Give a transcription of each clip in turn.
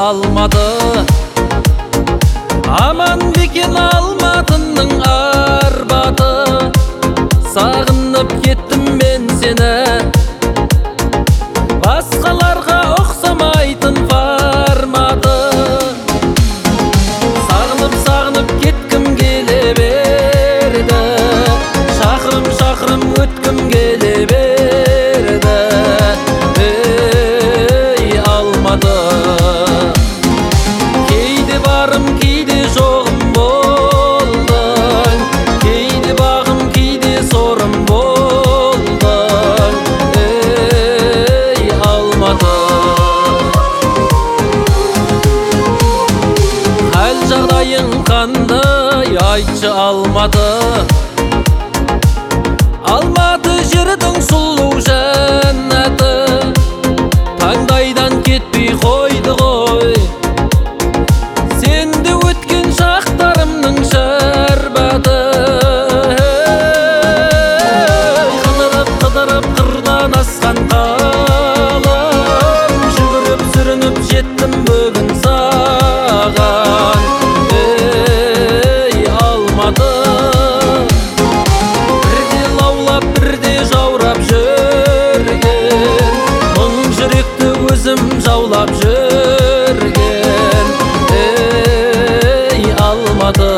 алмады. Аман бекен Алматының Арбаты. Сағынып кеттім мен сені, басқаларға ұқсамайтын форматы. Сағынып кеткім келе берді, шақырым өткім келе берді. Ей Алматы, кейде барым кейде жоғым болдың, кейде бағым кейде сорым болдың. Ей Алматы, хәл жағдайың қандай айтшы Алматы. Алматы жердің сұлу жәннаты, таңдайдан кетпей қойды ғой. Сенде өткен шақтарымның шәрбаты. Қыдырып қырдан асқан қалам, жүгіріп сүрініп жеттім бүгін саған. Ей Алматы, бірде лаулап бірде жаурап жүрген, мың жүректі өзім жаулап жүрген. Ей Алматы,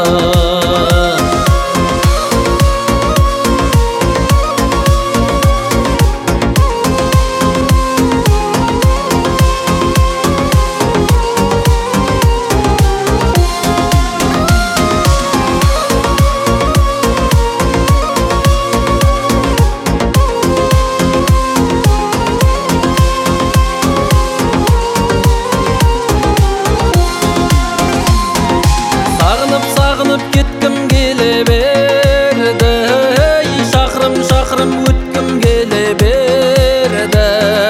сағынып кеткім келе берді, шақырым өткім келе берді.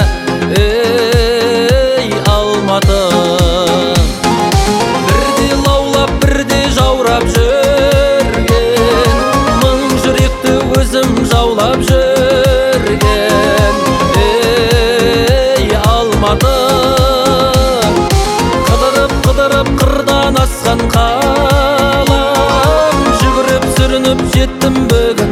Ей Алматы, бірде лаулап бірде жаурап жүрген, мың жүректі өзім жаулап жүрген. Ей Алматы, қыдырып қырдан асқан қалам, жүгіріп сүрініп жеттім бүгін